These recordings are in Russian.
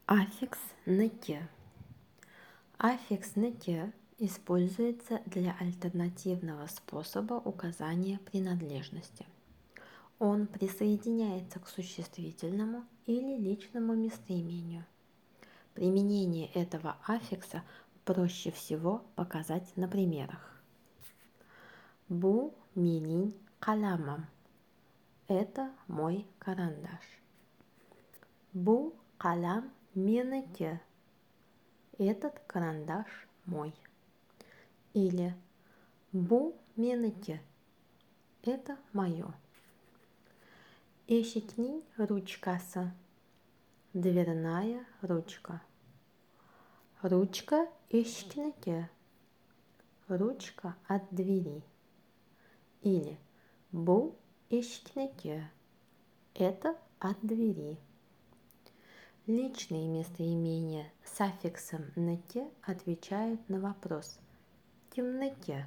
Аффикс на «те». Аффикс на «те» используется для альтернативного способа указания принадлежности. Он присоединяется к существительному или личному местоимению. Применение этого аффикса проще всего показать на примерах. Бу минин каламам. Это мой карандаш. Бу калам менеке. Этот карандаш мой. Или бу менеке. Это мое. Эшикнин ручкаса. Дверная ручка. Ручка эшикнеке. Ручка от двери. Или бу эшикнеке. Это от двери. Личные местоимения с аффиксом на «те» отвечают на вопрос «темноте».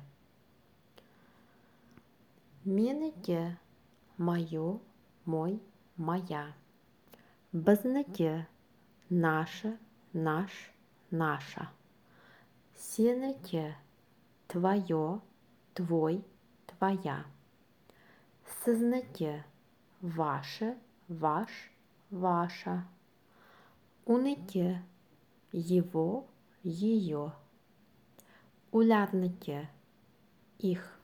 Менеке – мое, мой, моя. Базнаке – наше, наш, наша. Сенеке – твое, твой, твоя. Сознаке – ваше, ваш, ваша. Уныке – его, ее. Улярныке – их.